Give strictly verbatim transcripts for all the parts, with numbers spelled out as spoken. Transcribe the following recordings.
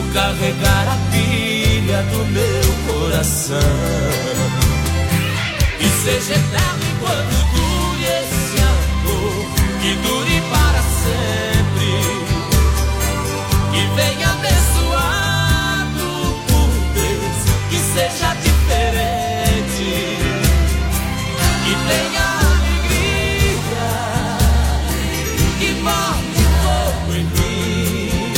carregar a pilha do meu coração. Que seja eterno enquanto dure esse amor, que dure para sempre, que venha abençoado por Deus, que seja diferente, que tenha alegria, que morte fogo em mim.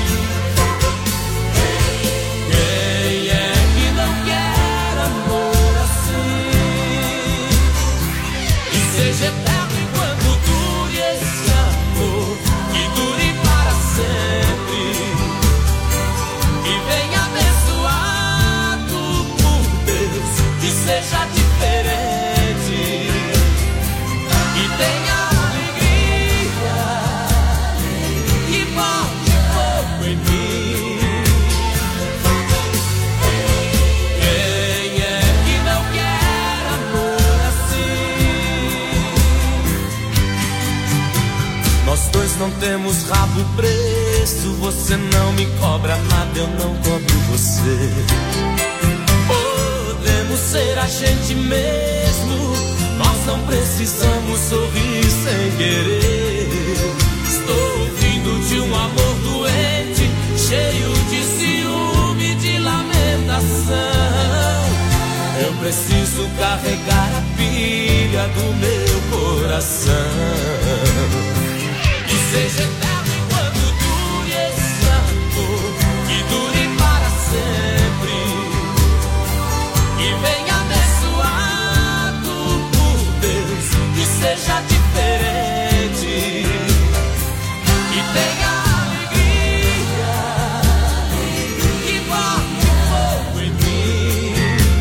Quem é que não quer amor assim? Que seja eterno enquanto dure esse amor, que dure para sempre, que venha abençoado por Deus, que seja diferente, que tenha alegria, que bote fogo em mim. Quem é que não quer amor assim? Nós dois não temos rabo preso, você não me cobra nada, eu não cobro você. Podemos ser a gente mesmo, nós não precisamos sorrir sem querer. Estou vindo de um amor doente, cheio de ciúme, de lamentação. Eu preciso carregar a pilha do meu coração. Que seja eterno enquanto dure esse amor, que dure para sempre, que venha abençoado por Deus, que seja diferente, que tenha alegria, que bote fogo em mim.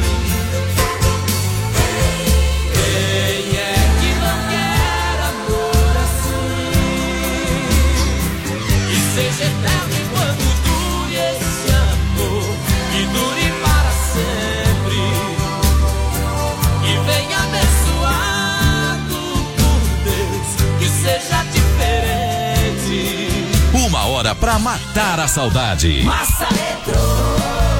Quem é que não quer amor assim? Que seja eterno enquanto dure esse amor, que dure para sempre, que venha abençoado por Deus, que seja diferente. Uma hora pra matar a saudade. Massa Retro.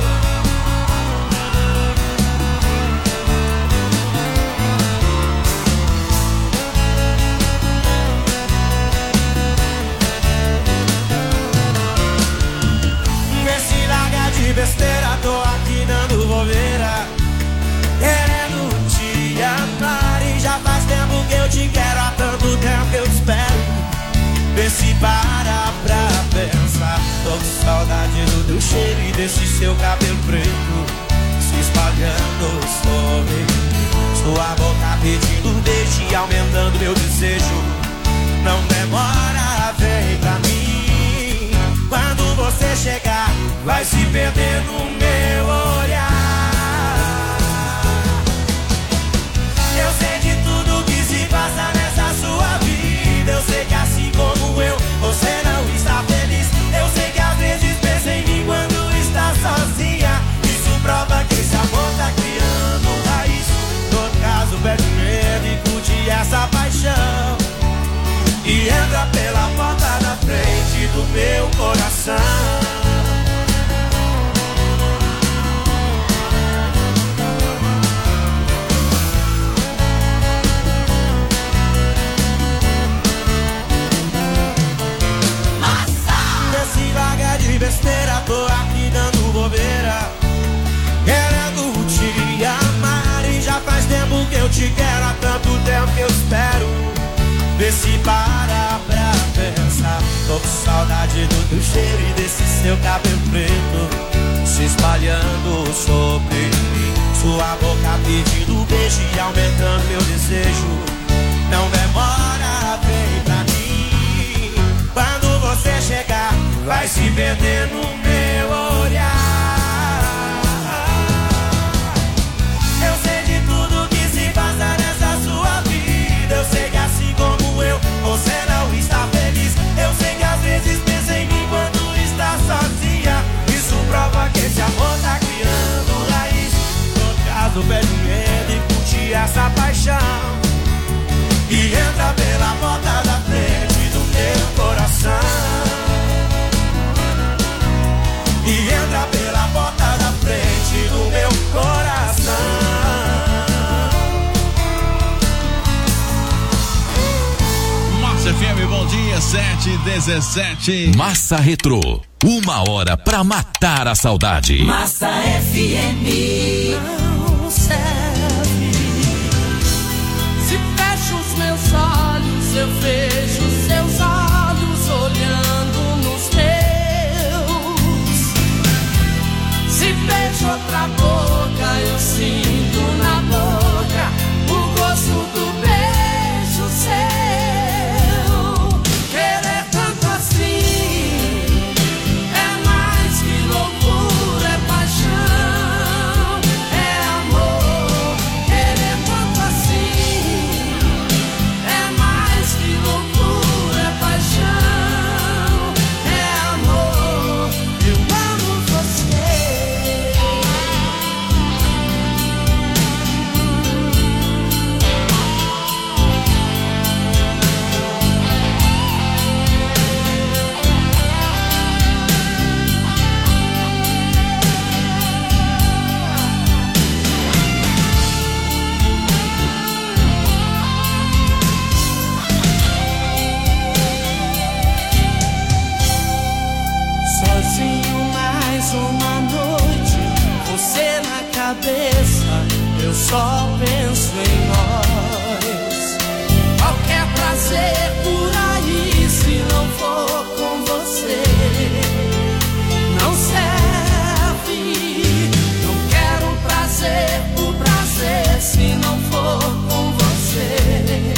Vê se larga de besteira, tô aqui dando bobeira, querendo te amar, e já faz tempo que eu te quero, há tanto tempo que eu te espero. Vê se para pra pensar, tô com saudade do teu cheiro e desse seu cabelo preto se espalhando sobre mim. Sua boca pedindo um beijo e aumentando meu desejo. Não demora, vem pra mim. Quando você chegar, vai se perder no meu olhar. Eu sei de tudo que se passa nessa sua vida. Eu sei que assim como eu, você não está feliz. Eu sei que às vezes pensa em mim quando está sozinha. Isso prova que esse amor tá criando raiz. Todo caso perde medo e curte essa paixão, e entra pela porta da frente do meu coração. Desse vaga de besteira, tô aqui dando bobeira, querendo te amar, e já faz tempo que eu te quero, há tanto tempo que eu espero. Vê se para pra pensar, tô com saudade do teu cheiro e desse seu cabelo preto se espalhando sobre mim. Sua boca pedindo beijo e aumentando meu desejo. Não demora, vem pra mim. Quando você chegar, vai se perder no meu olhar. Eu sei de tudo que se passa nessa sua vida. Eu sei que assim como eu, você não está feliz. Eu sei que às vezes pensa em mim quando está sozinha. Isso prova que esse amor tá criando raiz. Todo caso perde medo e curte essa paixão, e entra pela porta da frente do meu coração. E sete e dezessete. Massa Retrô, uma hora pra matar a saudade. Massa F M não serve. Se fecho os meus olhos, eu vejo seus olhos olhando nos meus. Se beijo outra boca, eu sinto na boca o gosto do beijo seu. Querer tanto assim é mais que loucura, é paixão, é amor. Querer tanto assim é mais que loucura, é paixão, é amor. Eu amo você. Sozinho mais uma noite, você na cabeça, eu só penso em nós. Qualquer prazer por aí, se não for com você, não serve. Não quero prazer por prazer, se não for com você,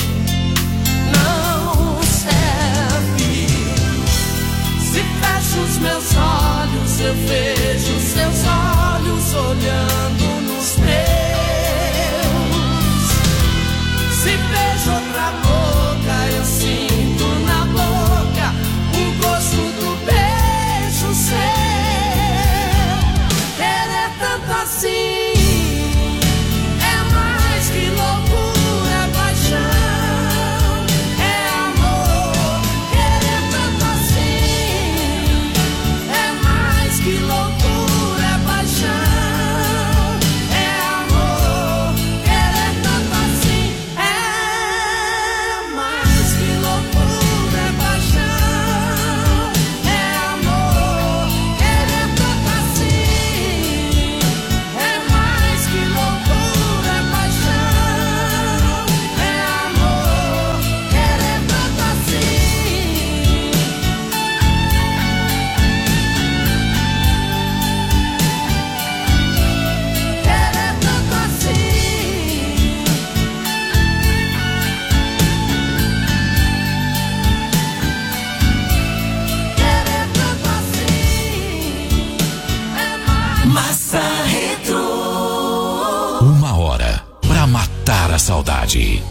não serve. Se fecho os meus olhos, eu vejo seus olhos olhando nos meus. Se beijo outra boca, eu sinto na boca o gosto do beijo seu. Querer tanto assim é mais que loucura, é paixão, é amor. Querer tanto assim é mais que loucura, é paixão, é amor. Querer tanto assim é mais que loucura, é paixão, é amor. Querer tanto assim é mais que loucura, é paixão, é amor. Querer tanto assim. Querer tanto assim. Querer tanto assim é mais. Massa Retrô. Uma hora pra matar a saudade.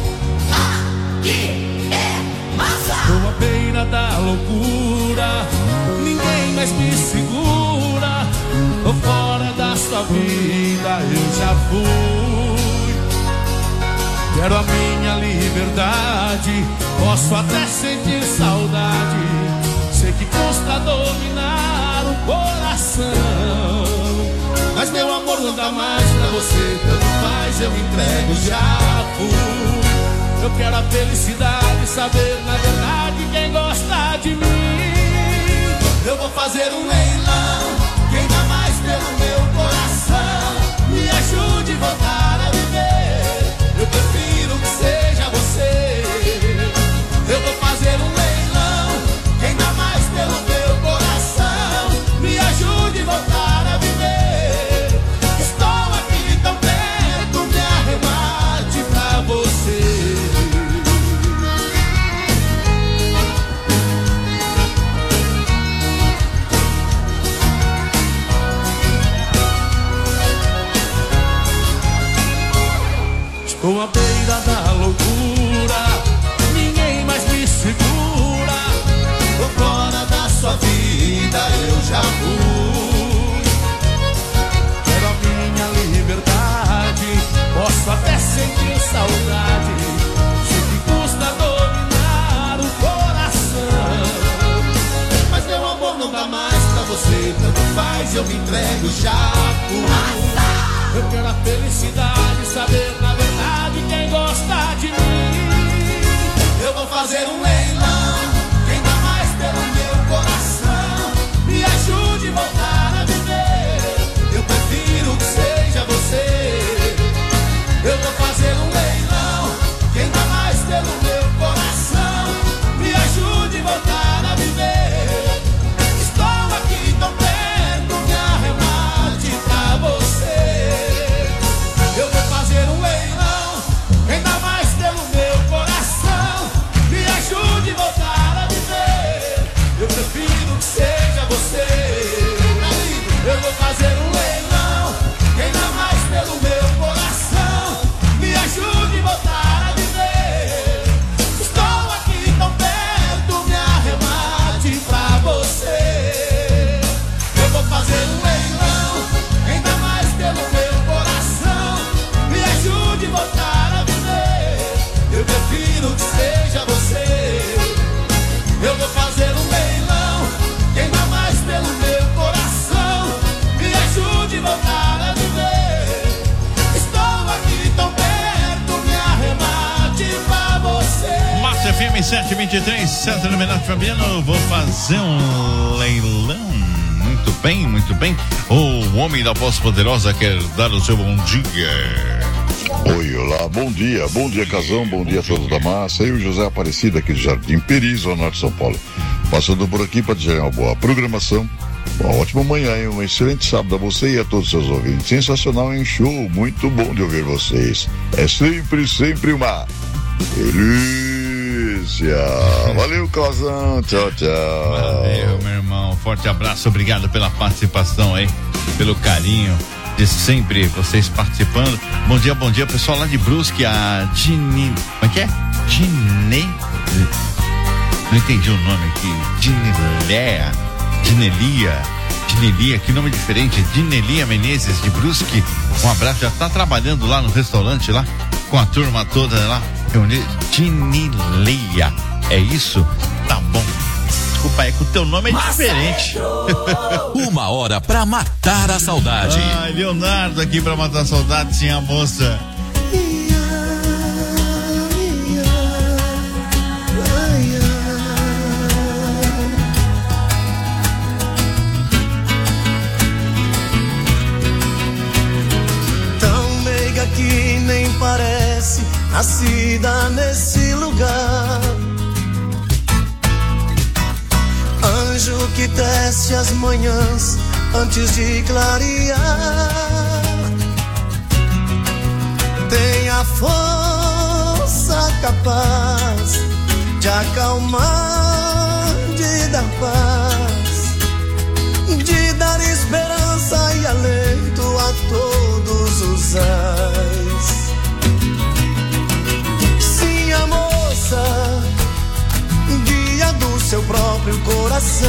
Tô à beira da loucura, ninguém mais me segura. Tô fora da sua vida, eu já fui. Quero a minha liberdade, posso até sentir saudade. Sei que custa dominar o coração, mas meu amor não dá mais pra você. Tanto faz, eu entrego, já fui. Eu quero a felicidade, saber na verdade quem gosta de mim. Eu vou fazer um leilão, quem dá mais pelo meu coração. Me ajude a voltar a viver, eu prefiro que seja você. Eu vou fazer um leilão, quem dá mais pelo meu coração. Me ajude a voltar a viver. Estou aqui tão perto, me arremate pra você. Estou à beira da loucura, ninguém mais me segura. Tô fora da sua vida, eu já fui. Quero a minha liberdade, posso até sentir saudade. Sei que custa dominar o coração, mas meu amor não dá mais pra você. Tanto faz, eu me entrego, já fui. Eu quero a felicidade, saber na verdade quem gosta de mim. Eu vou fazer um leilão, quem dá vinte e três, Centro Iluminado Fabiano, vou fazer um leilão. Muito bem, muito bem. O homem da voz poderosa quer dar o seu bom dia. Oi, olá, bom dia, bom dia Casão, bom dia a todos da massa. Eu, José Aparecido, aqui do Jardim Peri, Zona Norte de São Paulo. Passando por aqui para dizer uma boa programação, uma ótima manhã e um excelente sábado a você e a todos os seus ouvintes. Sensacional em show, muito bom de ouvir vocês. É sempre, sempre uma delícia. Valeu, Casão, tchau, tchau. Valeu, meu irmão, forte abraço, obrigado pela participação aí, pelo carinho de sempre vocês participando. Bom dia, bom dia, pessoal lá de Brusque, a Dini, como é que é? Dine, não entendi o nome aqui, Diniléa, Dinelia, Dinelia, que nome diferente, Dinelia Menezes de Brusque, um abraço, já tá trabalhando lá no restaurante lá, com a turma toda lá, Dinileia, é isso? Tá bom. Desculpa, é que o teu nome é diferente. Uma hora pra matar a saudade. Ai, Leonardo aqui pra matar a saudade, sim, a moça. Tão meiga que nem parece nascida nesse lugar. Anjo que desce as manhãs antes de clarear. Tem a força capaz de acalmar, de dar paz, de dar esperança e alento a todos os ais. Sim, a moça, guia do seu próprio coração,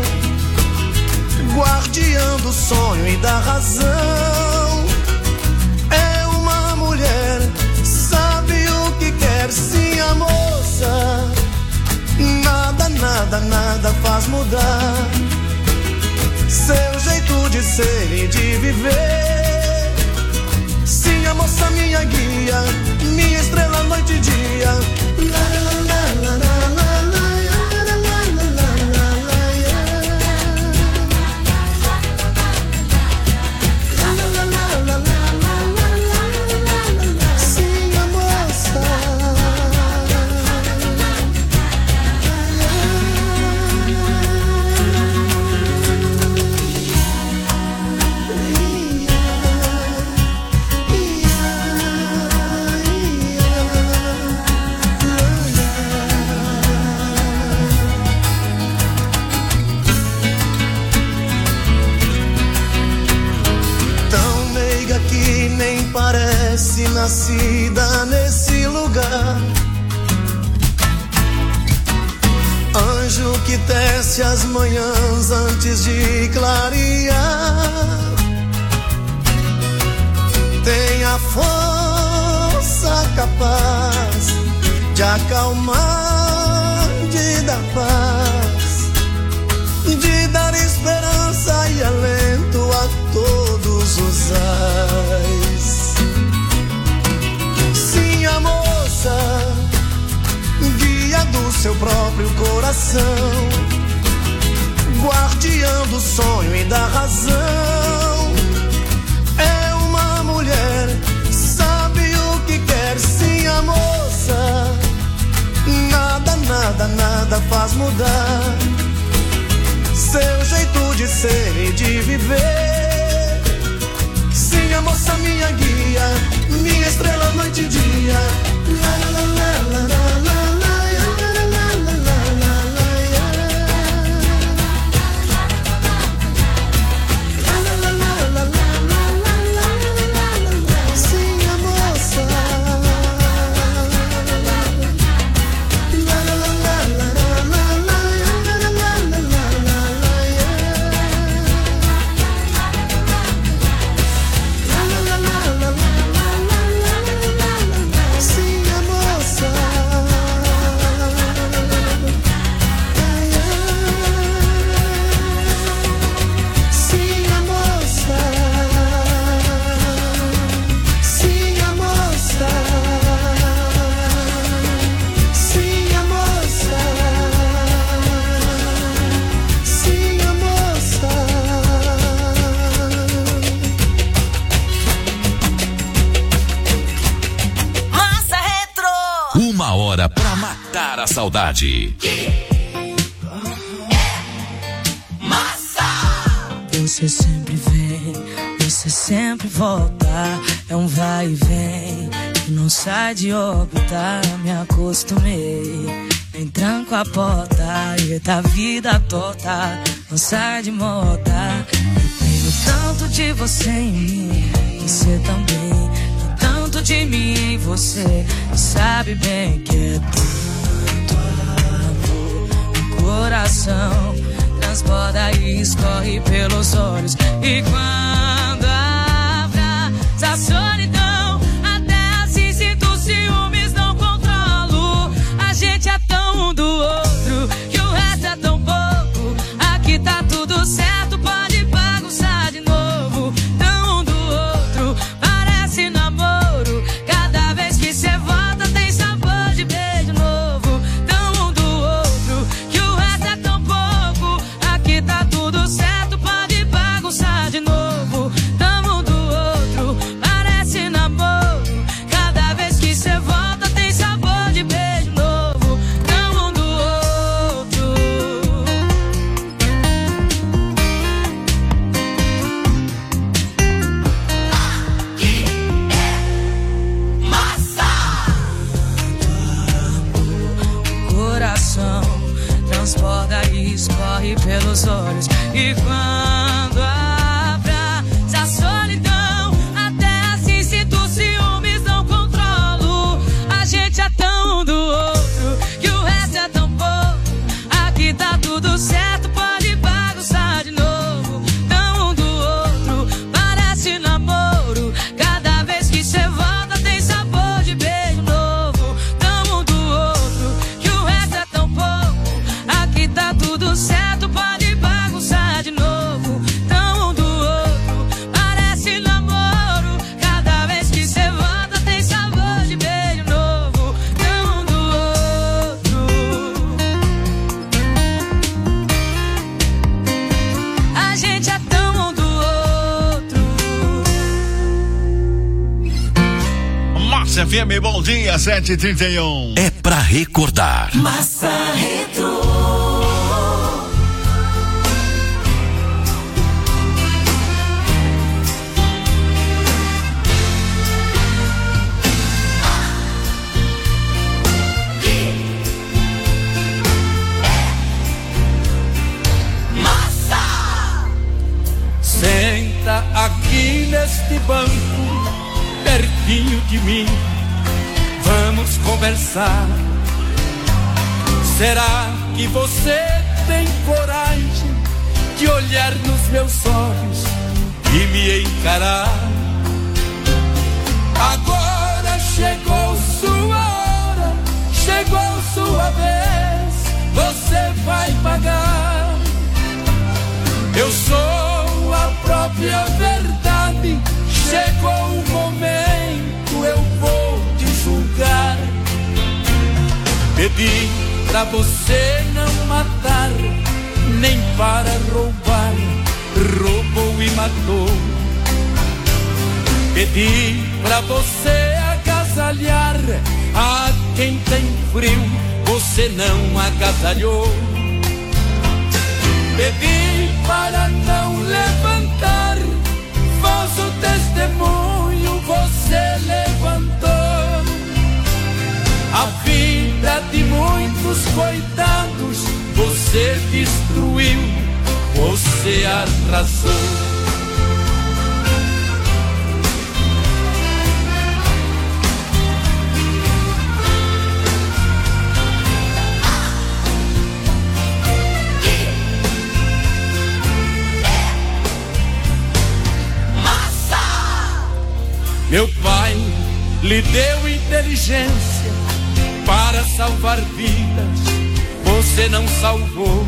guardiã do sonho e da razão. É uma mulher, sabe o que quer. Sim, a moça, nada, nada, nada faz mudar seu jeito de ser e de viver. Sim, a moça, minha guia, minha estrela noite e dia. La, la, la, la, la, la. Parece nascida nesse lugar. Anjo que desce as manhãs antes de clarear. Tem a força capaz de acalmar, de dar paz, de dar esperança e alento a todos os ais. Sim, a moça, guia do seu próprio coração, guardiã do sonho e da razão. É uma mulher, sabe o que quer. Sim, a moça, nada, nada, nada faz mudar seu jeito de ser e de viver. Sim, a moça, minha guia, minha estrela noite e dia. La, la, la, la, la, la, la, la, la, la, la, la. Sim, a moça. La, la, la, la, la, la, la, la, la, la, Sim, a moça. a saudade. Você sempre vem, você sempre volta. É um vai e vem que não sai de órbita. Me acostumei, nem tranco a porta. E da vida torta, não sai de moda. Eu tenho tanto de você em mim, você também. E tanto de mim em você, sabe bem que é tanto amor no coração. Transborda e escorre pelos olhos. E quando abraça a solidão, até assim sinto ciúmes, não controlo. A gente é tão um do outro, que o resto é tão pouco. Aqui tá tudo certo, pode bagunçar de novo. Tão um do outro, parece namoro. Cada vez que cê volta tem sabor de beijo novo. Tão um do outro, que o resto é tão pouco. Aqui tá tudo certo, pode bagunçar de novo. Tamo um do outro, parece namoro. Cada vez que cê volta tem sabor de beijo novo. Tamo um do outro. Aqui é massa. O coração transborda e escorre pelos olhos. E quando abraça a solidão, até assim sinto ciúmes, não controlo. A gente é tão um do outro, que o resto é tão pouco. Aqui tá tudo certo, pode bagunçar de novo. Tão um do outro, parece namoro. Cada vez que cê volta tem sabor de beijo novo. Tão um do outro, que o resto é tão pouco. Aqui tá tudo certo, pode bagunçar de novo. Tão um do outro, parece namoro. Cada vez que cê volta tem sabor de beijo novo. Tão um do outro. A gente é tão um do outro. Massa F M, bom dia, sete e trinta e um. É pra recordar. Massa Retro. Senta aqui neste banco, pertinho de mim. Vamos conversar. Será que você tem coragem de olhar nos meus olhos e me encarar? Agora chegou sua hora, chegou sua vez, você vai pagar. Eu sou a própria verdade, chegou o momento, eu vou te julgar. Pedi pra você não matar, nem para roubar, roubou e matou. Pedi pra você agasalhar a quem tem frio, você não agasalhou. Pedi para não levantar, falso testemunho você levantou. A vida de muitos coitados você destruiu, você arrasou. Meu pai lhe deu inteligência para salvar vidas, você não salvou.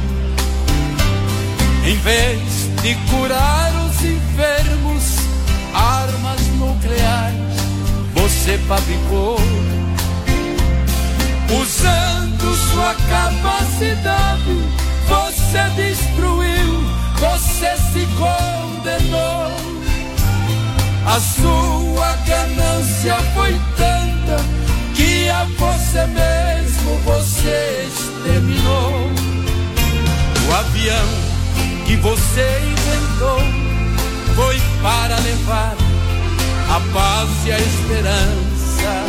Em vez de curar os enfermos, armas nucleares você fabricou. Usando sua capacidade, você destruiu, você se condenou. A sua ganância foi tanta que a você mesmo você avião que você inventou foi para levar a paz e a esperança,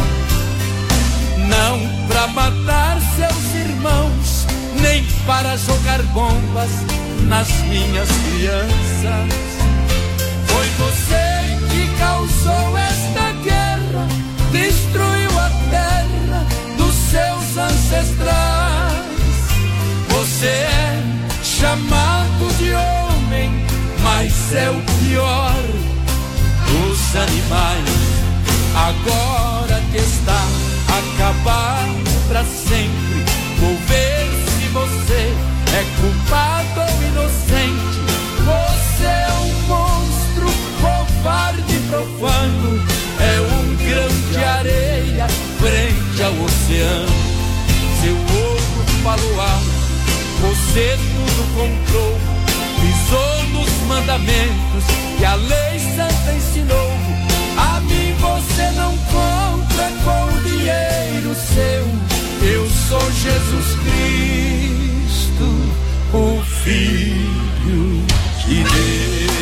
não para matar seus irmãos, nem para jogar bombas nas minhas crianças. Foi você que causou esta guerra, destruiu a terra dos seus ancestrais. Você é chamado de homem, mas é o pior dos animais. Agora que está acabado pra sempre, vou ver se você é culpado ou inocente. Você é um monstro, covarde e profano, é um grão de areia frente ao oceano. Seu ovo falou alto, você tudo comprou, pisou nos mandamentos e a lei santa ensinou. A mim você não compra com o dinheiro seu. Eu sou Jesus Cristo, o Filho de Deus.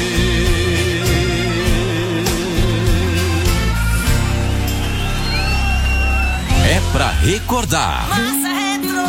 É pra recordar. Massa Retro.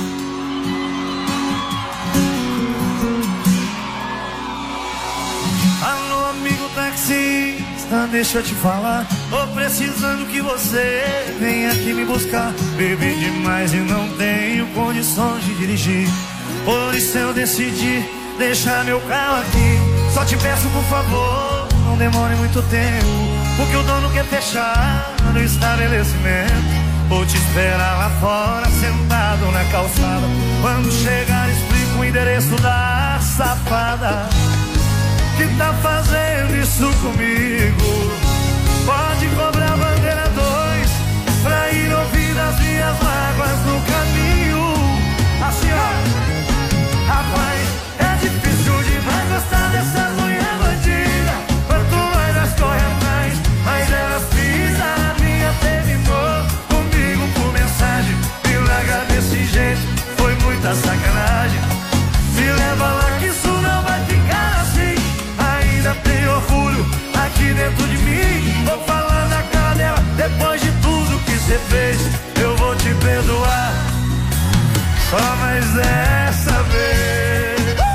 Alô, amigo taxista, deixa eu te falar. Tô precisando que você venha aqui me buscar. Bebi demais e não tenho condições de dirigir, por isso eu decidi deixar meu carro aqui. Só te peço, por favor, não demore muito tempo, porque o dono quer fechar no estabelecimento. Vou te esperar lá fora, sentado na calçada. Quando chegar, explico o endereço da safada que tá fazendo isso comigo. Pode cobrar bandeira dois pra ir ouvir as minhas mágoas no caminho. Assim, ó, rapaz, é difícil demais gostar dessas mulher bandida. Quanto mais elas correm atrás, mais elas pisam. A minha terminou comigo por mensagem. Me larga desse jeito, foi muita sacanagem. Me leva lá que isso não vai ficar assim. Ainda tem orgulho aqui dentro de mim. Vou falar na cara dela, depois de tudo que você fez, eu vou te perdoar, só mais dessa vez.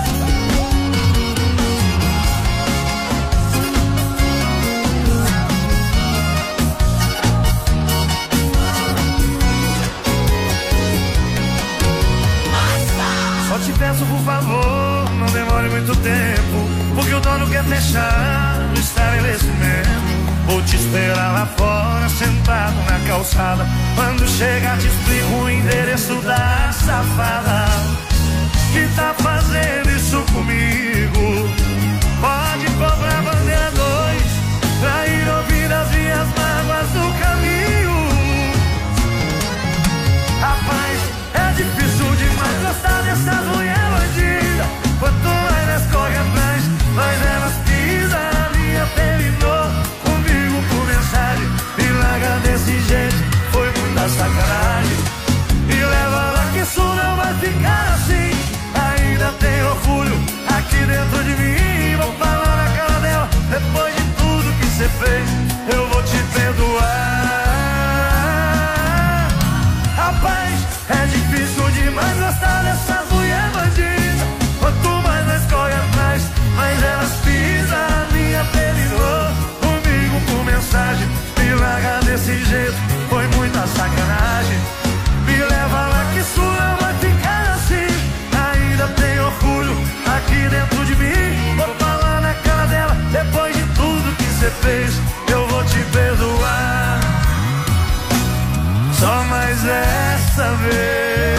Só te peço, por favor, não demore muito tempo, porque o dono quer fechar o estabelecimento. Vou te esperar lá fora, sentado na calçada. Quando chegar, te explico o endereço da safada que tá fazendo isso comigo. Pode cobrar bandeira dois pra ir ouvir as minhas mágoas no caminho. Rapaz, é difícil demais gostar dessas mulher bandida. Quanto mais elas correm atrás, mais elas pisam. A minha terminou comigo por mensagem. Me larga desse jeito, foi muita sacanagem. Me leva lá que isso não vai ficar assim. Ainda tem orgulho aqui dentro de mim. Vou falar na cara dela, depois de tudo que você fez, eu vou te perdoar. Rapaz, é difícil demais gostar dessas mulher bandida. Quanto mais nós corre atrás, mais elas pisam. A minha terminou comigo por mensagem. Me larga desse jeito, foi muita sacanagem. Me leva lá que isso não vai ficar assim. Ainda tem orgulho aqui dentro de mim. Vou falar na cara dela, depois de tudo que você fez, eu vou te perdoar, só mais essa vez.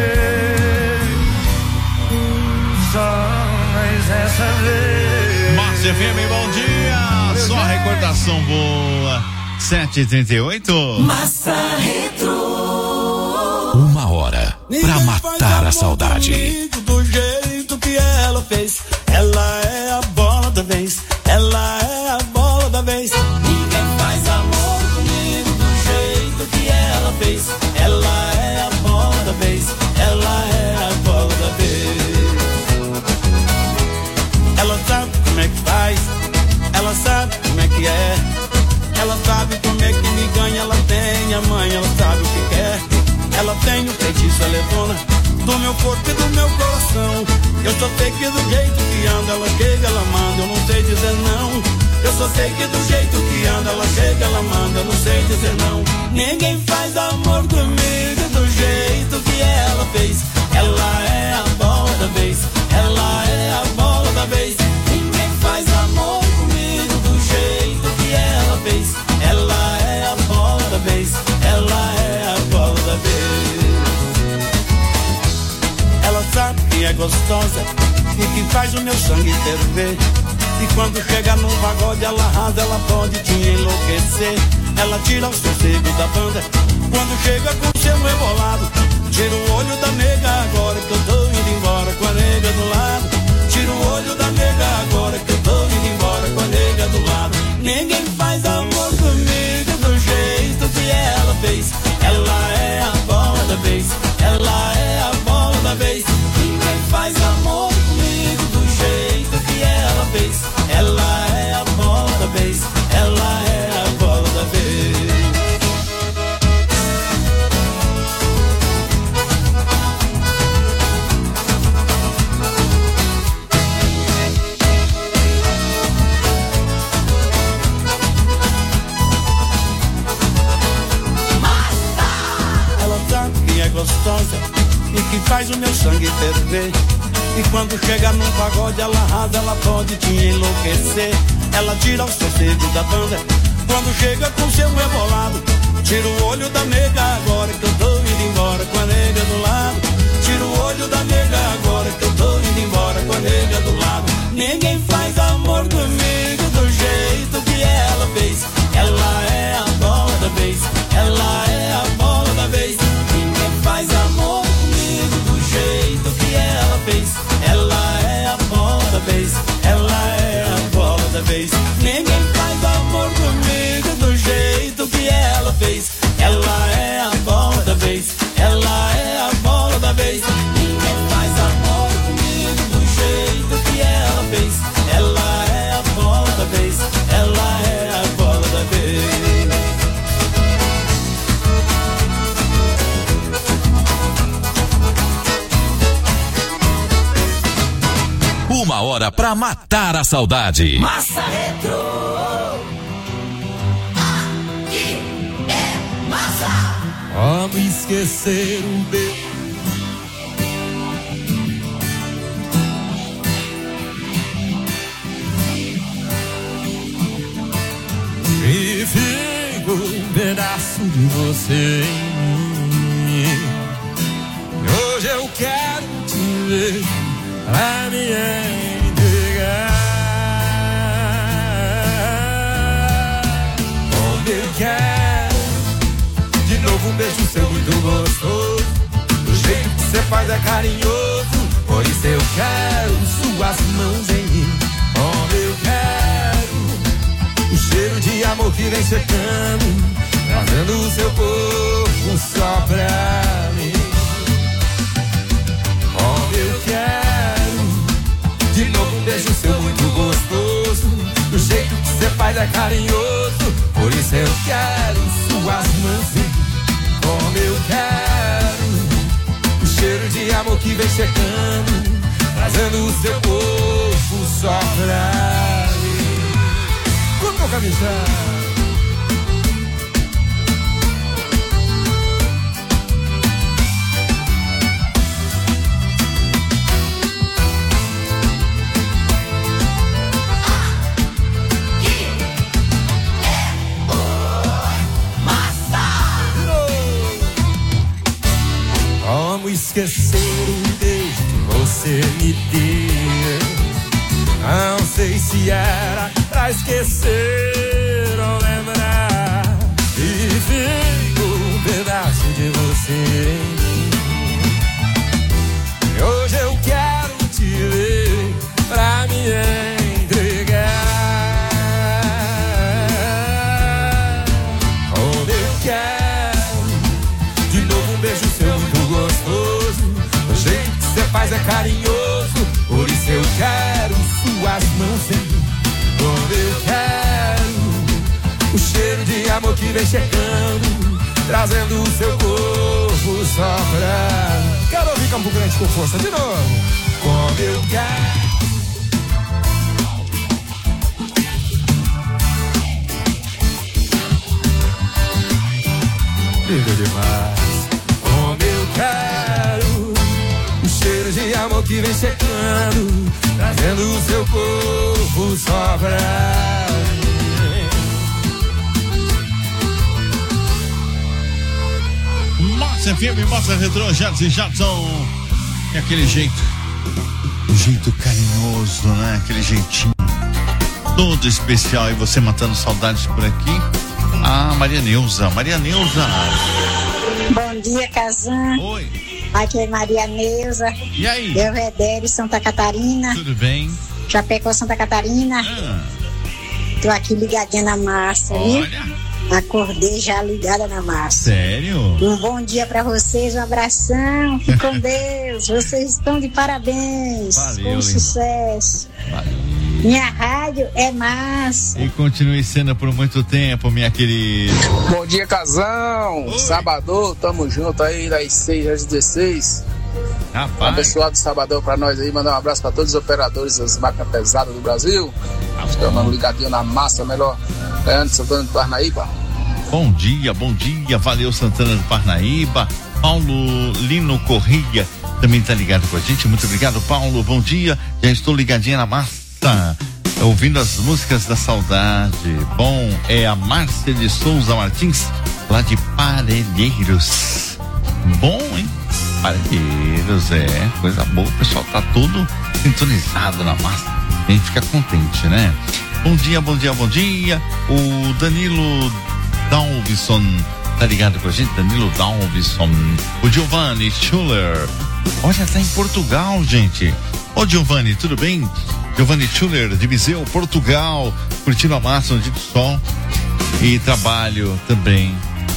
Só mais essa vez. Márcia F M, bom dia. Só recordação boa. sete e trinta e oito. Massa Retro. Uma hora pra matar a saudade. Do jeito que ela fez, ela é a bola da vez, ela é a bola da vez. Ninguém faz amor comigo do jeito que ela fez, ela é a bola da vez, ela é a bola da vez. Eu só sei que do jeito que anda, ela chega, ela manda, eu não sei dizer não. Eu só sei que do jeito que anda, ela chega, ela manda, eu não sei dizer não. Ninguém faz amor comigo do jeito que ela fez. Ela é a bola da vez, ela é a bola da vez. Ninguém faz amor comigo do jeito que ela fez. Ela é a bola da vez, ela é a bola da vez. Ela sabe que é gostosa e que faz o meu sangue ferver. E quando chega no pagode ela arrasa, ela pode te enlouquecer. Ela tira o sossego da banda quando chega com seu rebolado. Tira o olho da nega agora que eu tô indo embora com a nega do lado. Tira o olho da nega agora que eu tô indo embora com a nega do lado. Ninguém faz amor comigo do jeito que ela fez. Ela é a bola da vez, ela é a bola da vez. Ninguém faz amor comigo do jeito que ela fez. Ela é a bola da vez, ela é a bola da vez. Gostosa e que faz o meu sangue ferver. E quando chega num pagode ela arrasa, ela pode te enlouquecer. Ela tira o sossego da banda quando chega com seu rebolado. Tira o olho da nega agora que eu tô indo embora com a nega do lado. Tira o olho da nega agora que eu tô indo embora com a nega do lado. Ninguém faz amor comigo do jeito que ela fez. Ela é a bola da vez, ela é a bola da vez. Faz amor comigo do jeito que ela fez. Ela é a bola da vez, ela é a bola da vez. Ninguém faz amor comigo do jeito que ela fez. Ela é a bola da vez, ela é a bola da vez. Ninguém faz amor comigo do jeito que ela fez. Ela é a bola da vez, ela é a bola da vez. Uma hora pra matar a saudade. Massa Retro. Aqui é massa. Como esquecer um beijo. E fico um pedaço de você em mim. Hoje eu quero te ver pra me entregar. Como eu quero de novo um beijo seu muito gostoso. Do jeito que você faz é carinhoso. Por isso eu quero suas mãos em mim. Como eu quero o cheiro de amor que vem chegando, trazendo o seu corpo só pra mim. Como eu quero de novo um beijo seu muito gostoso. Do jeito que você faz é carinhoso. Por isso eu quero suas mãos em mim. Como eu quero o cheiro de amor que vem chegando, trazendo o seu corpo só pra mim. Como meu caminhar. Como esquecer um beijo que você me deu? Não sei se era pra esquecer ou lembrar. E fico um pedaço de você em mim. E hoje eu quero te ver pra me entregar. Como eu quero de novo um beijo seu muito gostoso. O jeito que você faz é carinhoso. Por isso eu quero suas mãos em mim. Como eu quero o cheiro de amor que vem chegando, trazendo o seu corpo só pra... Quero ouvir Campo Grande com força de novo. como eu quero. Lindo demais, como eu quero. O cheiro de amor que vem chegando, trazendo o seu corpo só pra mim. Massa F M, Massa Retrô, Jadson e Jadson. É aquele jeito, um jeito carinhoso, né? Aquele jeitinho todo especial. E você matando saudades por aqui. Ah, Maria Neuza, Maria Neuza. Bom dia, Kazan. Oi. Aqui é Maria Neuza. E aí? Belvedere, Santa Catarina. Tudo bem? Chapecó, Santa Catarina. Ah. Tô aqui ligadinha na massa, Olha. viu? Acordei já ligada na massa. Sério? Um bom dia pra vocês, um abração. Fique com Deus. Vocês estão de parabéns. Valeu, com lindo. sucesso. Valeu. Minha rádio é massa. E continue sendo por muito tempo, minha querida. Bom dia, Casão. Oi. Sabadão, tamo junto aí das seis às dezesseis. Rapaz. Abençoado Sabadão pra nós aí. Mandar um abraço pra todos os operadores das máquinas pesadas do Brasil. Estamos ligadinho na massa, melhor. Leandro Santana do Parnaíba. Bom dia, bom dia. Valeu, Santana do Parnaíba. Paulo Lino Corrêa também tá ligado com a gente. Muito obrigado, Paulo. Bom dia. Já estou ligadinha na massa. Ouvindo as músicas da saudade. Bom, é a Márcia de Souza Martins, lá de Parelheiros. Bom, hein? Parelheiros, é coisa boa. O pessoal tá todo sintonizado na massa. A gente fica contente, né? Bom dia, bom dia, bom dia. O Danilo Dalvison tá ligado com a gente? Danilo Dalvison. O Giovanni Schuller. Olha, tá em Portugal, gente. Ô, Giovanni, tudo bem? Giovanni Schuller, de Viseu, Portugal, curtindo a massa, um dia de sol e trabalho também,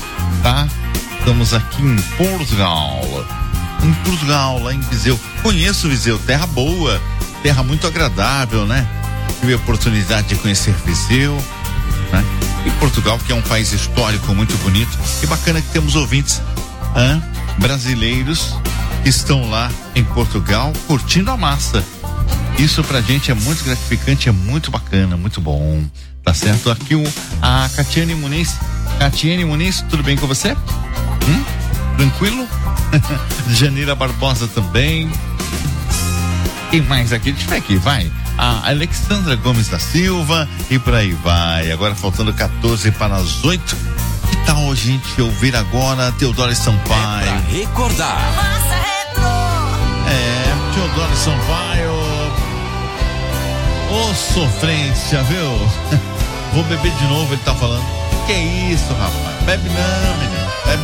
tá? Estamos aqui em Portugal, em Portugal, lá em Viseu. Conheço Viseu, terra boa, terra muito agradável, né? Tive a oportunidade de conhecer Viseu, né? E Portugal, que é um país histórico muito bonito. E bacana que temos ouvintes hein, brasileiros que estão lá em Portugal curtindo a massa. Isso pra gente é muito gratificante, é muito bacana, muito bom. Tá certo? Aqui o, a Catiane Muniz. Catiane Muniz, tudo bem com você? Hum? Tranquilo? Janeira Barbosa também. Quem mais aqui? Deixa eu ver aqui, vai. A Alexandra Gomes da Silva e por aí vai. Agora faltando quatorze para as oito. Que tal a gente ouvir agora Teodoro Sampaio? É pra recordar. É, Teodoro Sampaio. Ô, sofrência, viu? Vou beber de novo, ele tá falando. Que isso, rapaz? Bebe não, menino. Bebe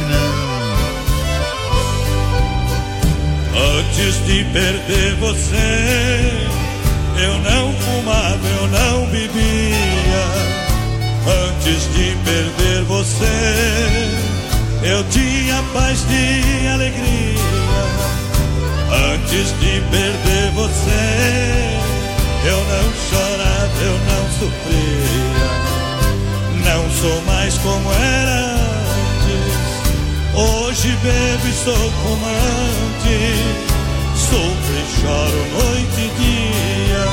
não. Antes de perder você, eu não fumava, eu não bebia. Antes de perder você, eu tinha paz e alegria. Antes de perder você, eu não chorava, eu não sofria. Não sou mais como era antes. Hoje bebo e sou fumante. Sofro e choro noite e dia.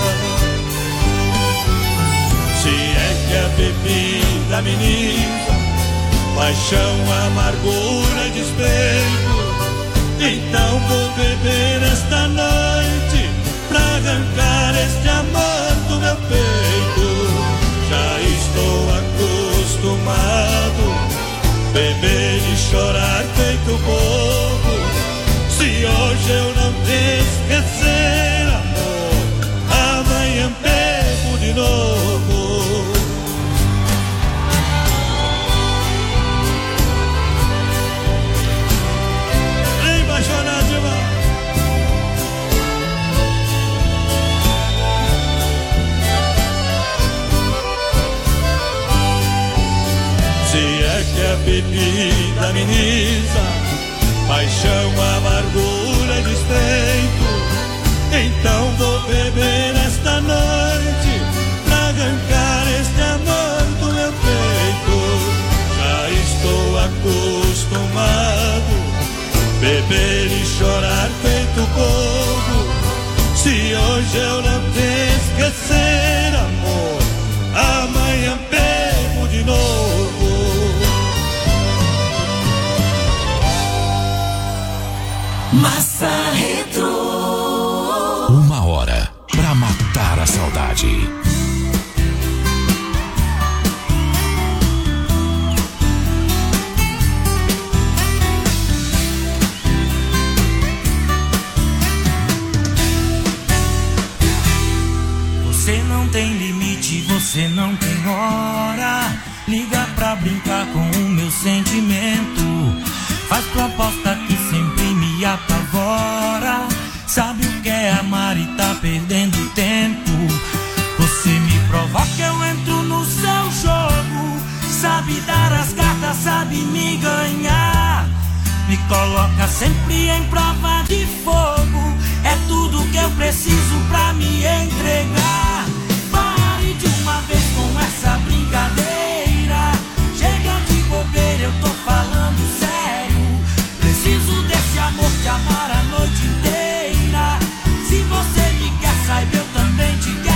Se é que a bebida ameniza paixão, amargura e despeito, então vou beber esta noite pra arrancar este amor do meu peito. Já estou acostumado beber e chorar feito bobo. Se hoje eu não te esquecer, amor, amanhã bebo de novo. Nem vai chorar demais. Se é que a bebida ameniza paixão, amargura e despeito, então vou beber esta noite pra arrancar este amor do meu peito. Já estou acostumado beber e chorar feito bobo. Se hoje eu não te esquecer, amor, amanhã bebo de novo. Massa Retro. Uma hora pra matar a saudade. Você não tem limite, você não tem hora. Liga pra brincar com o meu sentimento. Faz proposta que sempre me apavora. Sabe o que é amar e tá perdendo tempo. Você me provoca, eu entro no seu jogo. Sabe dar as cartas, sabe me ganhar. Me coloca sempre em prova de fogo. É tudo que eu preciso pra me entregar. Pare de uma vez com essa brincadeira. Chega de bobeira, eu tô falando sério. Preciso desse amor, te amar a noite inteira. Se você me quer, saiba, eu também te quero.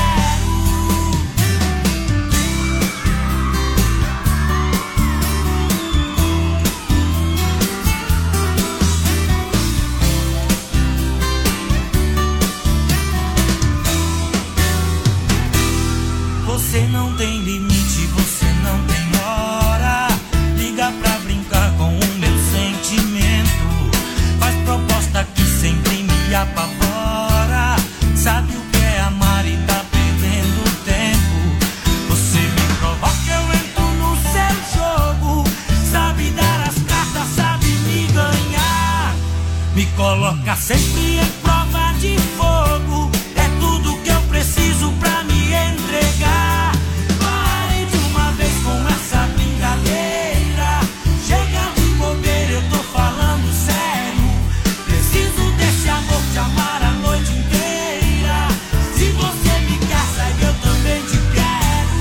Você não tem limite, você não tem hora. Liga pra brincar com o meu sentimento. Faz proposta que sempre me apavora. Sabe o que é amar e tá perdendo tempo. Você me provoca, eu entro no seu jogo. Sabe dar as cartas, sabe me ganhar. Me coloca sempre em prova de fogo. É tudo que eu preciso pra me entregar. Pare de uma vez com essa brincadeira. Chega de bobeira, eu tô falando sério. Preciso desse amor, te amar a noite inteira. Se você me quer, saiba, eu também te quero.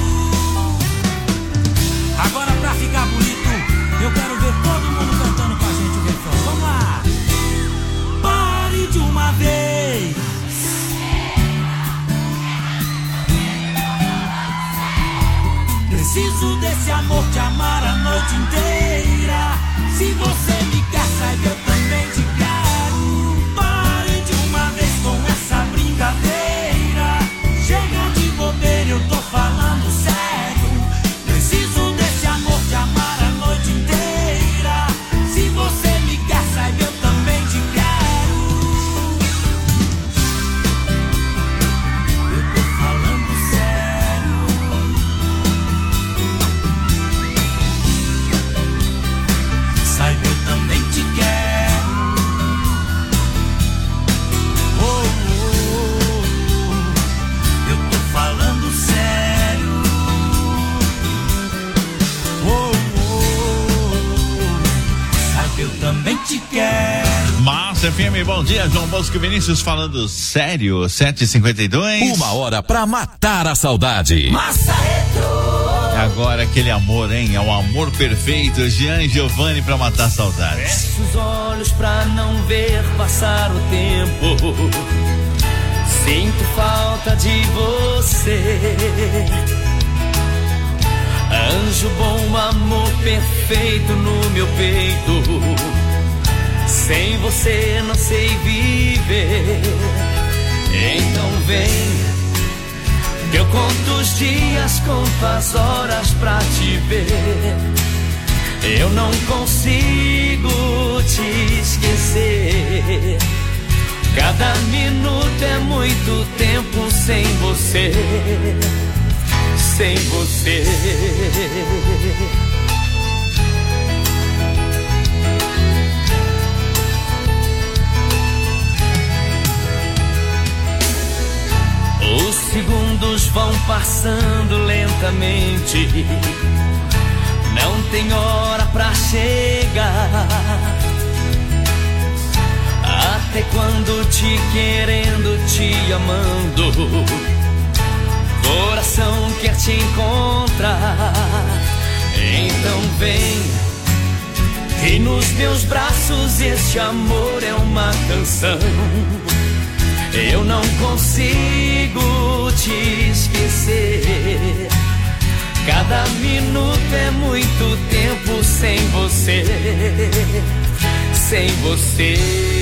Agora pra ficar bonito, eu quero ver todo mundo cantando com a gente o refrão. Vamos lá! Pare de uma vez. Preciso desse amor, te amar a noite inteira. Se você me quer, saiba, eu também te quero. Pare de uma vez com essa brincadeira. Chega de bobeira, eu tô falando sério. Preciso desse amor, te amar a noite inteira. Se você me quer, saiba, eu também te quero. Eu tô falando sério. Saiba, eu também te quero. Oh, oh, oh. Eu tô falando sério. Oh, oh, oh. Saiba, eu também te quero. Massa F M, bom dia, João Bosco e Vinícius falando sério, sete e cinquenta e dois. Uma hora pra matar a saudade. Massa Retro. Agora aquele amor, hein? É o amor perfeito, Jean Giovanni pra matar saudades. Fecho os olhos pra não ver passar o tempo. Sinto falta de você. Anjo bom, amor perfeito no meu peito. Sem você não sei viver. Então vem, que eu conto os dias, conto as horas pra te ver. Eu não consigo te esquecer. Cada minuto é muito tempo sem você. Sem você. Os segundos vão passando lentamente. Não tem hora pra chegar. Até quando te querendo, te amando, coração quer te encontrar. Então vem, que nos meus braços este amor é uma canção. Eu não consigo te esquecer. Cada minuto é muito tempo sem você, sem você.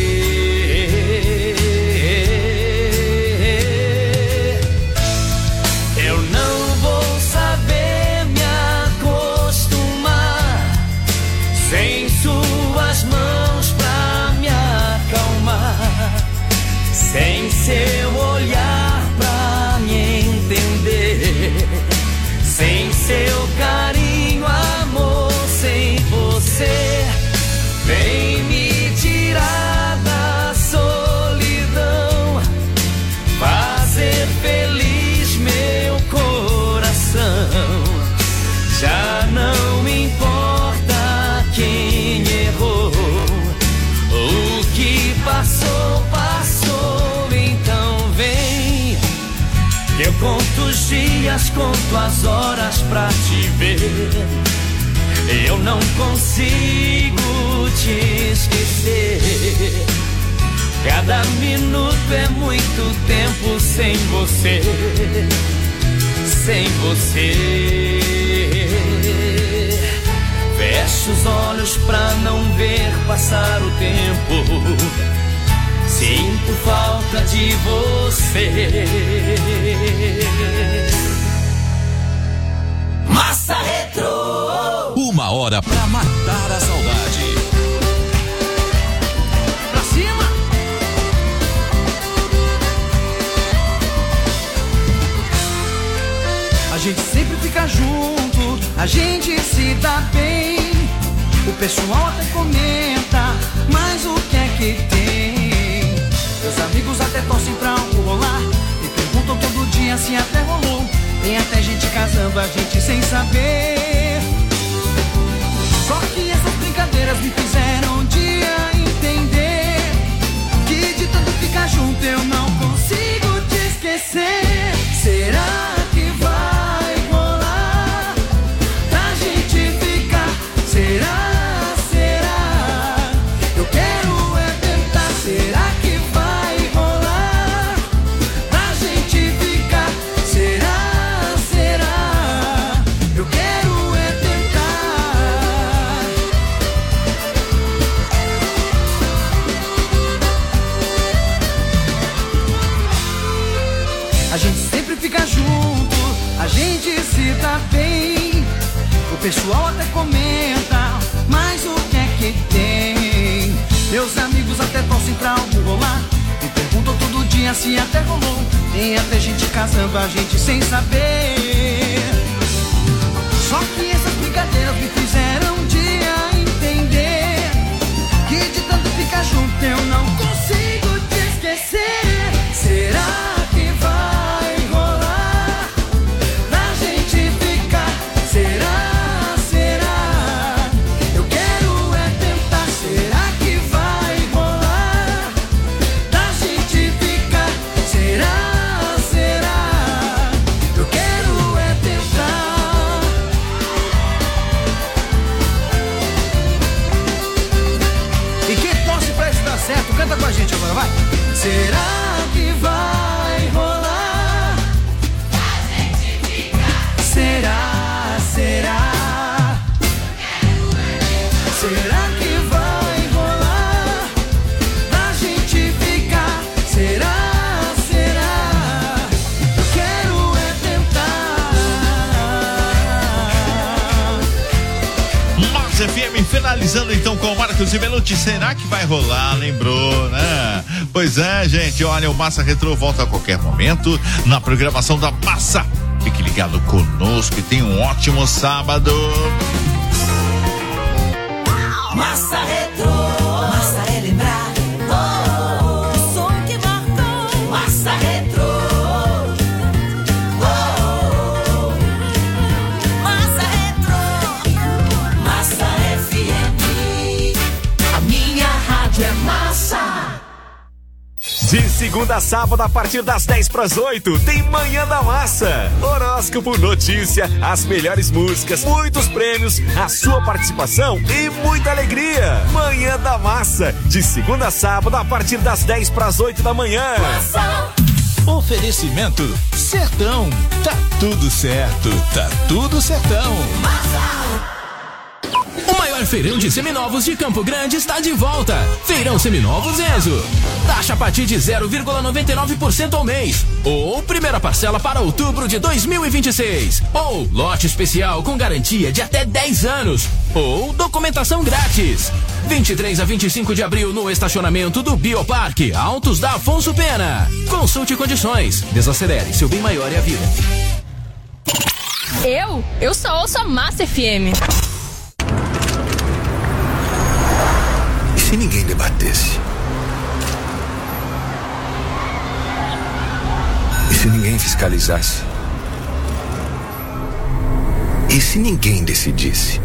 Eu não vou saber me acostumar sem suas mãos pra me acalmar, sem seu olhar pra me entender, sem seu carinho, amor, sem você. Vem me tirar da solidão, fazer feliz meu coração. Já não importa quem errou, o que passou, passou. Então vem, que eu conto os dias, conto as horas pra te ver. Eu não consigo te esquecer. Cada minuto é muito tempo sem você, sem você. Fecho os olhos pra não ver passar o tempo. Sinto falta de você. Massa Retro. Uma hora pra matar a saudade. Pra cima. A gente sempre fica junto, a gente se dá bem. O pessoal até comenta, mas o que é que tem? Meus amigos até torcem pra algo rolar e perguntam todo dia se até rolou. Tem até gente casando a gente sem saber. Só que essas brincadeiras me fizeram um dia entender que de tanto ficar junto eu não consigo te esquecer. Será que vai rolar pra gente ficar? Será, será? Eu quero é tentar. Será que vai rolar pra gente ficar? Será, será? Eu quero é tentar. A gente sempre fica junto, a gente se dá bem. O pessoal até comenta, mas o que é que tem? Meus amigos até torcem pra algo rolar e perguntam todo dia se até rolou. Tem até gente casando a gente sem saber. Só que essas brincadeiras me fizeram um dia entender que de tanto ficar junto eu não consigo te esquecer. Será que vai rolar pra gente ficar? Será, será? Eu quero é tentar. Será que vai rolar pra gente ficar? Será, será? Eu quero é tentar. E quem torce pra isso dar certo, canta com a gente agora, vai. Será que vai rolar pra gente ficar? Será, será? Será que vai rolar pra gente ficar? Será, será? Eu quero é tentar. Massa F M finalizando então com o Marcos e Belucci. Será que vai rolar? Lembrou, né? Pois é, gente, olha, o Massa Retro volta a qualquer momento na programação da Massa. Fique ligado conosco e tenha um ótimo sábado. Massa Retro, massa é lembrar. Oh, oh, oh, o som que marcou. Massa Retro. Oh, oh, oh, Massa Retro. Massa F M. A minha rádio é massa. D C segunda a sábado, a partir das dez para as oito, tem Manhã da Massa. Horóscopo, notícia, as melhores músicas, muitos prêmios, a sua participação e muita alegria. Manhã da Massa, de segunda a sábado, a partir das dez para as oito da manhã. Massa. Oferecimento Sertão. Tá tudo certo, tá tudo Sertão. Massa. O maior feirão de seminovos de Campo Grande está de volta. Feirão Seminovos Enzo. Taxa a partir de zero vírgula noventa e nove por cento ao mês. Ou primeira parcela para outubro de dois mil e vinte e seis. Ou lote especial com garantia de até dez anos. Ou documentação grátis. vinte e três a vinte e cinco de abril no estacionamento do Bioparque Altos da Afonso Pena. Consulte condições. Desacelere, seu bem maior é a vida. Eu? Eu só ouço a Massa F M. E se ninguém debatesse? E se ninguém fiscalizasse? E se ninguém decidisse?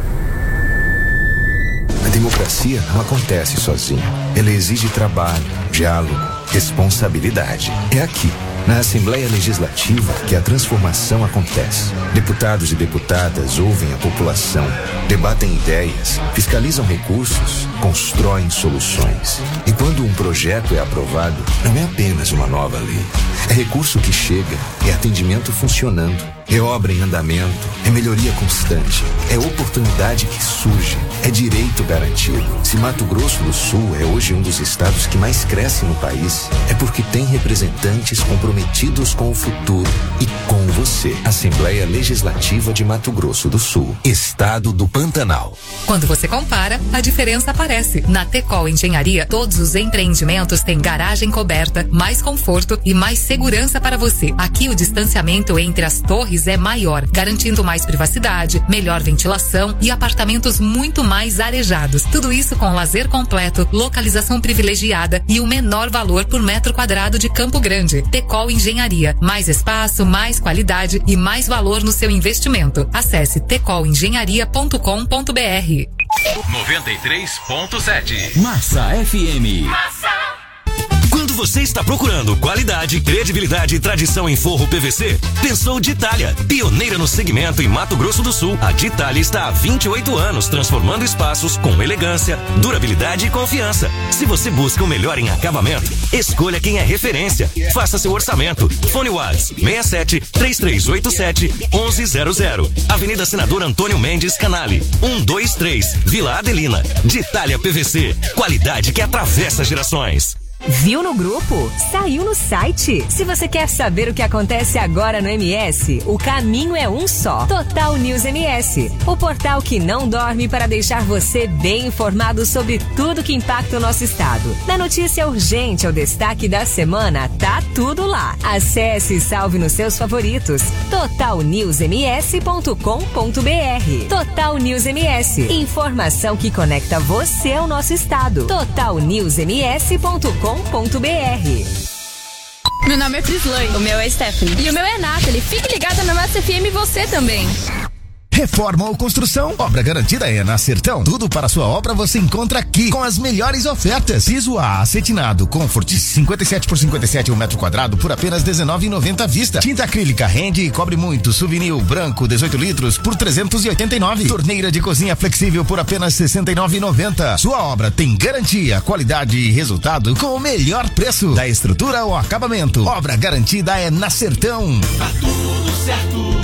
A democracia não acontece sozinha. Ela exige trabalho, diálogo, responsabilidade. É aqui, na Assembleia Legislativa, que a transformação acontece. Deputados e deputadas ouvem a população, debatem ideias, fiscalizam recursos, constroem soluções. E quando um projeto é aprovado, não é apenas uma nova lei. É recurso que chega, é atendimento funcionando, é obra em andamento, é melhoria constante, é oportunidade que surge, é direito garantido. Se Mato Grosso do Sul é hoje um dos estados que mais cresce no país, é porque tem representantes comprometidos com o futuro e com você. Assembleia Legislativa de Mato Grosso do Sul, Estado do Pantanal. Quando você compara, a diferença aparece. Na Tecol Engenharia, todos os empreendimentos têm garagem coberta, mais conforto e mais segurança para você. Aqui o distanciamento entre as torres é maior, garantindo mais privacidade, melhor ventilação e apartamentos muito mais arejados. Tudo isso com lazer completo, localização privilegiada e o menor valor por metro quadrado de Campo Grande. Tecol Engenharia, mais espaço, mais qualidade e mais valor no seu investimento. Acesse tecol engenharia ponto com ponto br. noventa e três ponto sete Massa F M. Massa. Quando você está procurando qualidade, credibilidade e tradição em forro P V C, pensou Ditalia. Pioneira no segmento em Mato Grosso do Sul, a Ditalia está há vinte e oito anos transformando espaços com elegância, durabilidade e confiança. Se você busca o melhor em acabamento, escolha quem é referência. Faça seu orçamento. Fone Whats seis sete três três oito sete um um zero zero. Avenida Senador Antônio Mendes Canale, um dois três, Vila Adelina. Ditalia P V C, qualidade que atravessa gerações. Viu no grupo? Saiu no site. Se você quer saber o que acontece agora no M S, o caminho é um só. Total News M S, o portal que não dorme para deixar você bem informado sobre tudo que impacta o nosso estado. Da notícia urgente ao destaque da semana, tá tudo lá. Acesse e salve nos seus favoritos. total news m s ponto com ponto b r. Total News M S, informação que conecta você ao nosso estado. total news m s ponto com ponto b r. Meu nome é Prislane. O meu é Stephanie. E o meu é Nathalie. Fique ligada na Massa F M e você também. Reforma ou construção, obra garantida é na Sertão. Tudo para sua obra você encontra aqui com as melhores ofertas. Piso A acetinado Comfort cinquenta e sete por cinquenta e sete um metro quadrado por apenas dezenove reais e noventa centavos à vista. Tinta acrílica rende e cobre muito. Souvenir branco dezoito litros por trezentos e oitenta e nove reais. Torneira de cozinha flexível por apenas sessenta e nove reais e noventa centavos. Sua obra tem garantia, qualidade e resultado com o melhor preço. Da estrutura ao acabamento, obra garantida é na Sertão. Tá tudo certo.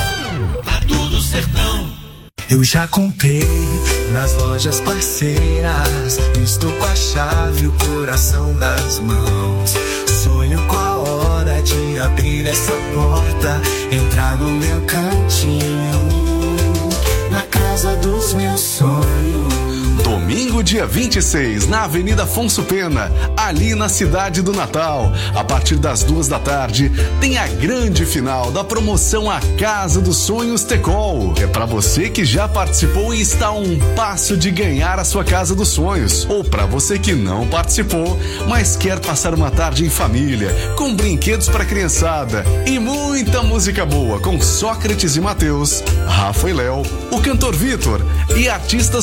Tudo Sertão. Eu já comprei nas lojas parceiras. Estou com a chave e o coração nas mãos. Sonho com a hora de abrir essa porta, entrar no meu cantinho, na casa dos meus sonhos. Domingo, dia vinte e seis, na Avenida Afonso Pena, ali na cidade do Natal. A partir das duas da tarde, tem a grande final da promoção A Casa dos Sonhos Tecol. É para você que já participou e está a um passo de ganhar a sua Casa dos Sonhos. Ou para você que não participou, mas quer passar uma tarde em família, com brinquedos para criançada e muita música boa com Sócrates e Mateus, Rafa e Léo, o cantor Vitor e artistas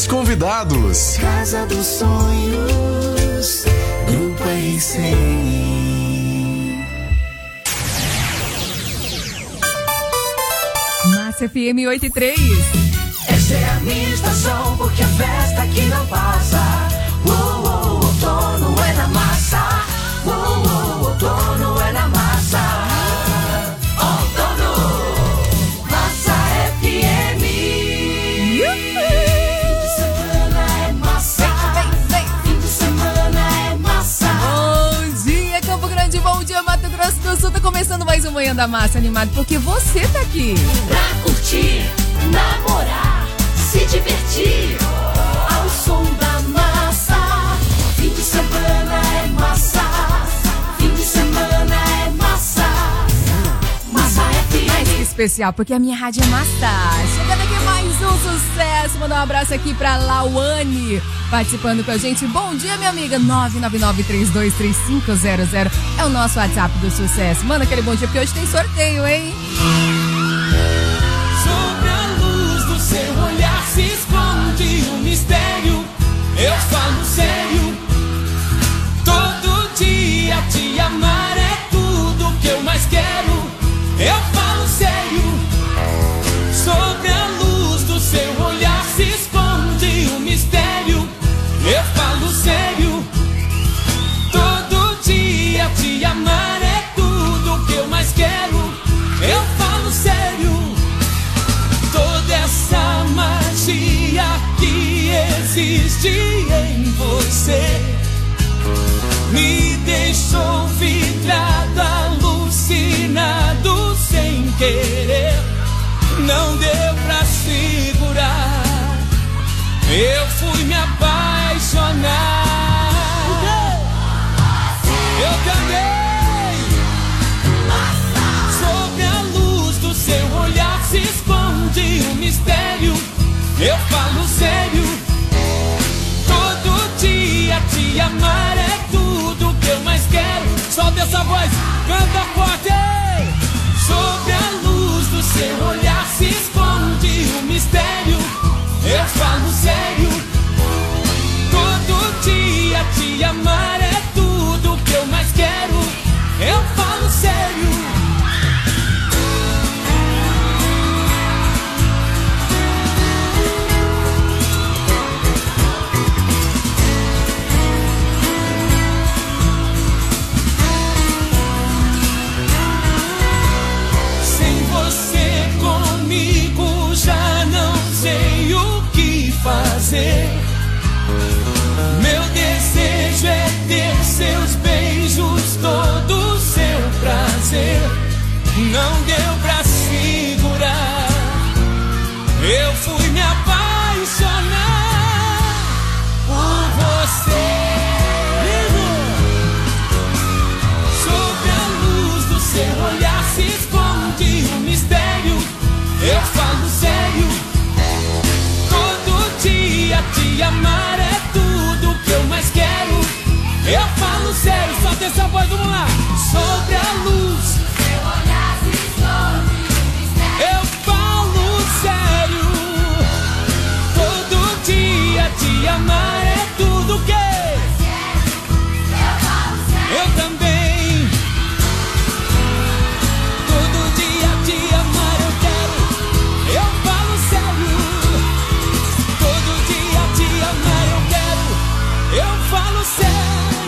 convidados. Casa dos Sonhos, Grupo R C N. Massa F M oito e três. Essa é a minha estação, porque a festa aqui não passa. Uh, uh, outono é na massa. Uh, uh, outono é na massa. Outono, Massa F M. Fim de semana é massa. Fim de semana é massa. Bom dia, Campo Grande. Bom dia, Mato Grosso do Sul. Tá começando mais um Manhã da Massa animado, porque você tá aqui pra curtir, namorar, se divertir ao som da massa. Fim de semana é massa. Fim de semana é massa. Massa F M. Mais que especial, porque a minha rádio é massa. Chegando aqui mais um sucesso. Mandar um abraço aqui pra Lauane, participando com a gente. Bom dia, minha amiga. nove nove nove, três dois três cinco zero zero é o nosso WhatsApp do sucesso. Manda aquele bom dia, porque hoje tem sorteio, hein? Sobre a luz do seu olhar se esconde um mistério. Eu falo sério. Todo dia te amar é tudo que eu mais quero. Eu falo sério. Sobre a luz do seu olhar se esconde um mistério. Eu falo sério. Todo dia te amar é tudo que eu mais quero. Eu falo sério. Toda essa magia que existe em você me deixou vidrado, alucinado sem querer. Não deu pra segurar. Eu fui me apaixonar. Eu também. Sobre a luz do seu olhar se esconde um mistério. Eu falo sério. Todo dia te amar é tudo que eu mais quero. Solta essa voz, canta forte. Sobre a luz do seu olhar se esconde um mistério. Eu falo sério. Todo dia te amar é tudo que eu mais quero. Eu falo sério. Comigo já não sei o que fazer. Meu desejo é ter seus beijos, todo o seu prazer. Não deu pra segurar. Eu fui me apaixonar por você. Sobre a luz do seu olhar se esconde um mistério. Eu falo sério. Todo dia te amar é tudo que eu mais quero. Eu falo sério, solta essa voz, vamos lá. Sobre a luz, seu olhar se esconde um mistério. Eu falo sério. Todo dia te amar é tudo que eu falo sério. Eu também. Todo dia te amar eu quero. Eu falo sério. Todo dia te amar eu quero. Eu falo sério.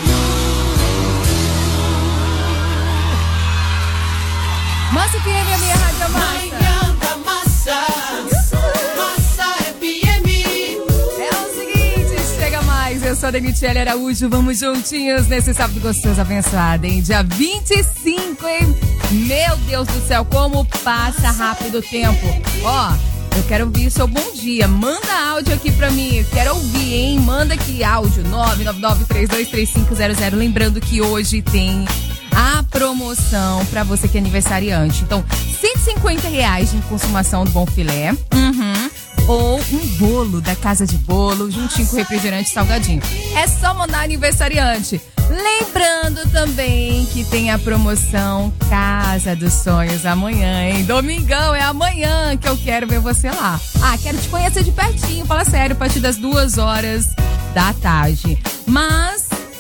Massa F M, a minha rádio é massa. Manhã da massa. Massa F M. É o seguinte, chega mais. Eu sou a Denitiele Araújo. Vamos juntinhos nesse sábado gostoso, abençoado, hein? Dia vinte e cinco, hein? Meu Deus do céu, como passa rápido o tempo. Ó, eu quero ouvir seu bom dia. Manda áudio aqui pra mim. Quero ouvir, hein? Manda aqui áudio. nove nove nove, três dois três cinco zero zero. Lembrando que hoje tem a promoção pra você que é aniversariante. Então, cento e cinquenta reais de consumação do Bom Filé. Uhum. Ou um bolo da Casa de Bolo, juntinho com refrigerante salgadinho. É só mandar aniversariante. Lembrando também que tem a promoção Casa dos Sonhos amanhã, hein? Domingão, é amanhã que eu quero ver você lá. Ah, quero te conhecer de pertinho, fala sério, a partir das duas horas da tarde. Mas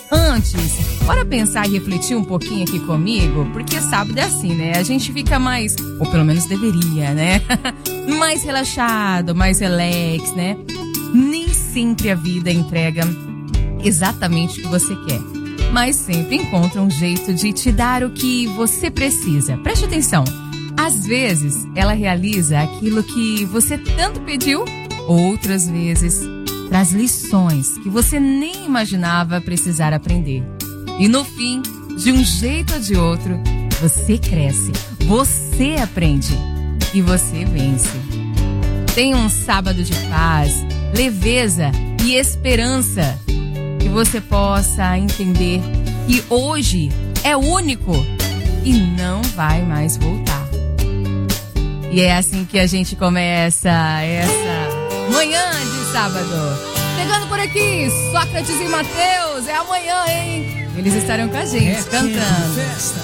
antes, bora pensar e refletir um pouquinho aqui comigo, porque sábado é assim, né? A gente fica mais, ou pelo menos deveria, né? mais relaxado, mais relax, né? Nem sempre a vida entrega exatamente o que você quer, mas sempre encontra um jeito de te dar o que você precisa. Preste atenção, às vezes ela realiza aquilo que você tanto pediu, outras vezes traz lições que você nem imaginava precisar aprender. E no fim, de um jeito ou de outro, você cresce, você aprende e você vence. Tenha um sábado de paz, leveza e esperança. Que você possa entender que hoje é único e não vai mais voltar. E é assim que a gente começa essa manhã de sábado. Chegando por aqui, Sócrates e Mateus, é amanhã, hein? Eles estarão com a gente, é cantando. Festa.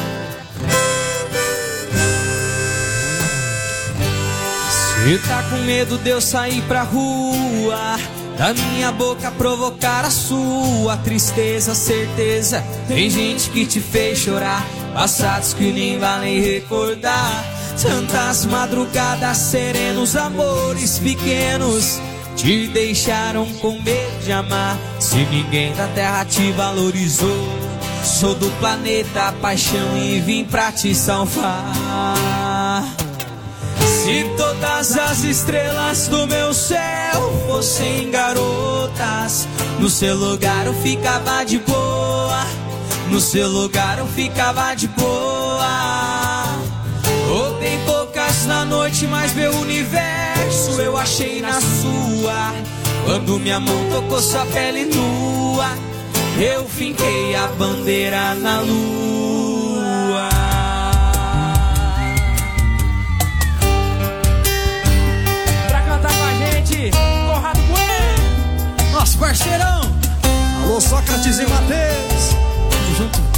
Cê tá com medo de eu sair pra rua, da minha boca provocar a sua tristeza, certeza. Tem gente que te fez chorar, passados que nem valem recordar. Tantas madrugadas serenos, amores pequenos te deixaram com medo de amar. Se ninguém da terra te valorizou, sou do planeta paixão e vim pra te salvar. Se todas as estrelas do meu céu fossem garotas, no seu lugar eu ficava de boa, no seu lugar eu ficava de boa. Rodei poucas na noite, mas meu universo eu achei na sua. Quando minha mão tocou sua pele nua, eu finquei a bandeira na lua. Pra cantar com a gente, Conrado Bueno, nosso parceirão. Alô, Sócrates e Mateus, tamo junto.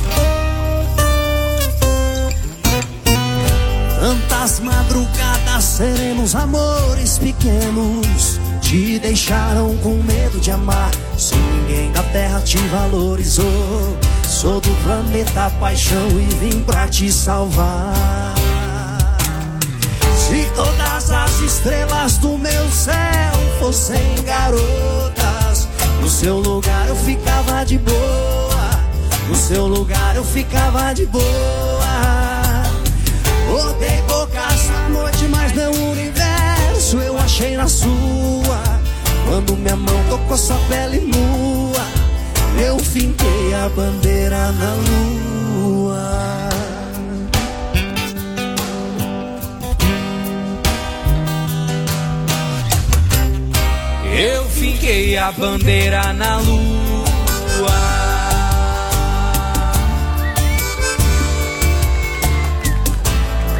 Tantas madrugadas serenos, amores pequenos te deixaram com medo de amar. Se ninguém da terra te valorizou, sou do planeta paixão e vim pra te salvar. Se todas as estrelas do meu céu fossem garotas, no seu lugar eu ficava de boa, no seu lugar eu ficava de boa. Rodei poucas na noite, mas meu universo eu achei na sua. Quando minha mão tocou sua pele nua, eu finquei a bandeira na lua. Eu finquei a bandeira na lua.